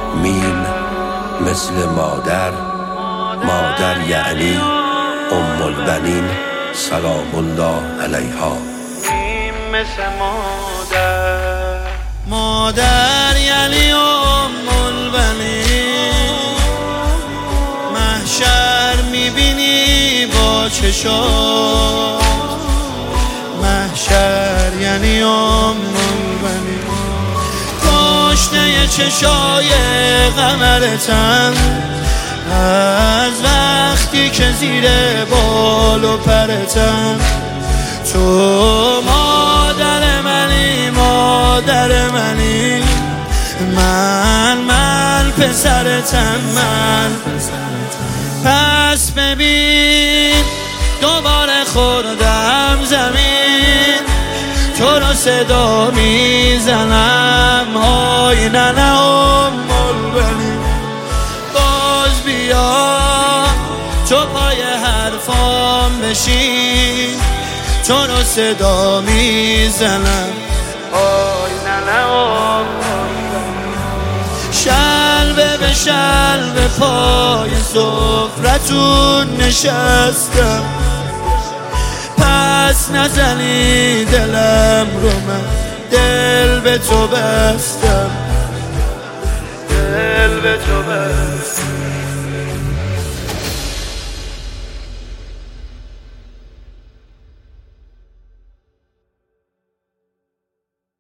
مین مثل مادر، مادر یعنی ام البنین سلام الله علیها. میم مثل مادر، مادر یعنی ام البنین. محشر میبینی با چشات، محشر یعنی ام البنین. پشته چشای قمرتن از وقتی که زیر بال و پرتن. تو مادر منی، مادر منی، من پسرتم، من. پس ببین دوباره خوردم زمین، تو رو صدا میزنم آی ننه ام البنین. باز بیا تو پای حرفام بشین، تو رو صدا میزنم آی ننه ام البنین. شلوه به شلوه پای سفرتون نشستم، پس نزنی دلم رو، من دل به تو بستم، دل به تو بستم.